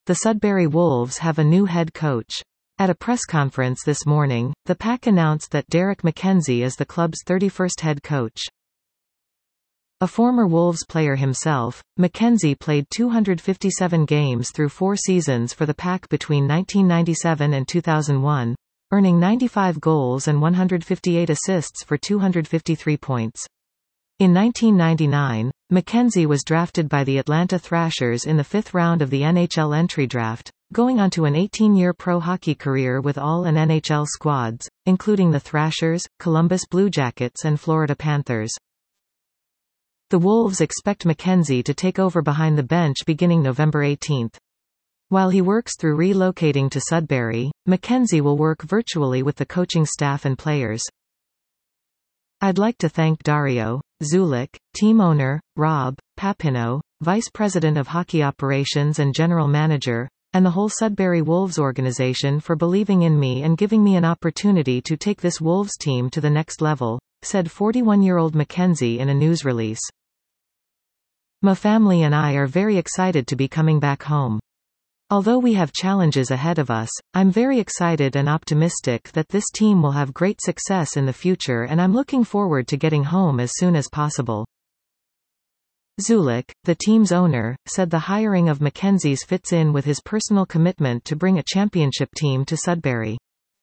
The Sudbury Wolves have a new head coach. At a press conference this morning, the Pack announced that Derek McKenzie is the club's 31st head coach. A former Wolves player himself, McKenzie played 257 games through 4 seasons for the Pack between 1997 and 2001, earning 95 goals and 158 assists for 253 points. In 1999, McKenzie was drafted by the Atlanta Thrashers in the 5th round of the NHL entry draft, going on to an 18-year pro hockey career with all and NHL squads, including the Thrashers, Columbus Blue Jackets and Florida Panthers. The Wolves expect McKenzie to take over behind the bench beginning November 18. While he works through relocating to Sudbury, McKenzie will work virtually with the coaching staff and players. I'd like to thank Dario Zulik, team owner, Rob Papino, vice president of hockey operations and general manager, and the whole Sudbury Wolves organization for believing in me and giving me an opportunity to take this Wolves team to the next level, said 41-year-old McKenzie in a news release. My family and I are very excited to be coming back home. Although we have challenges ahead of us, I'm very excited and optimistic that this team will have great success in the future, and I'm looking forward to getting home as soon as possible. Zulik, the team's owner, said the hiring of McKenzie's fits in with his personal commitment to bring a championship team to Sudbury.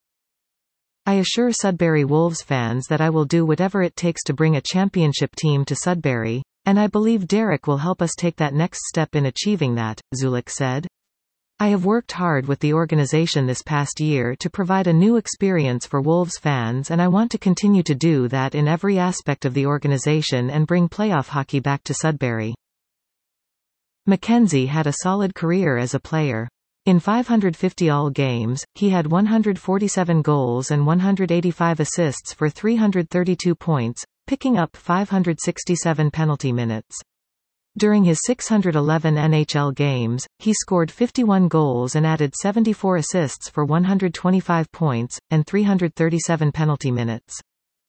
I assure Sudbury Wolves fans that I will do whatever it takes to bring a championship team to Sudbury, and I believe Derek will help us take that next step in achieving that, Zulik said. I have worked hard with the organization this past year to provide a new experience for Wolves fans, and I want to continue to do that in every aspect of the organization and bring playoff hockey back to Sudbury. McKenzie had a solid career as a player. In 550 all games, he had 147 goals and 185 assists for 332 points, picking up 567 penalty minutes. During his 611 NHL games, he scored 51 goals and added 74 assists for 125 points, and 337 penalty minutes.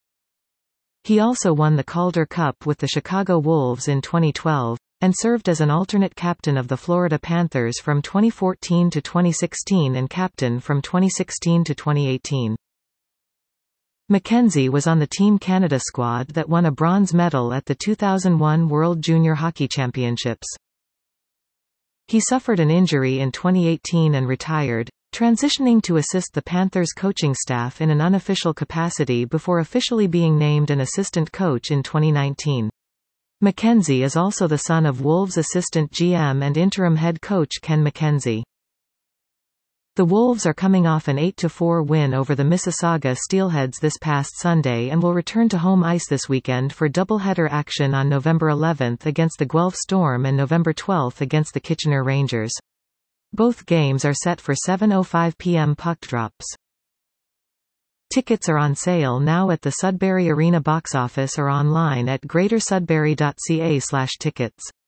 He also won the Calder Cup with the Chicago Wolves in 2012, and served as an alternate captain of the Florida Panthers from 2014 to 2016 and captain from 2016 to 2018. McKenzie was on the Team Canada squad that won a bronze medal at the 2001 World Junior Hockey Championships. He suffered an injury in 2018 and retired, transitioning to assist the Panthers coaching staff in an unofficial capacity before officially being named an assistant coach in 2019. McKenzie is also the son of Wolves assistant GM and interim head coach Ken McKenzie. The Wolves are coming off an 8-4 win over the Mississauga Steelheads this past Sunday and will return to home ice this weekend for doubleheader action on November 11 against the Guelph Storm and November 12 against the Kitchener Rangers. Both games are set for 7:05 p.m. puck drops. Tickets are on sale now at the Sudbury Arena box office or online at greatersudbury.ca/tickets.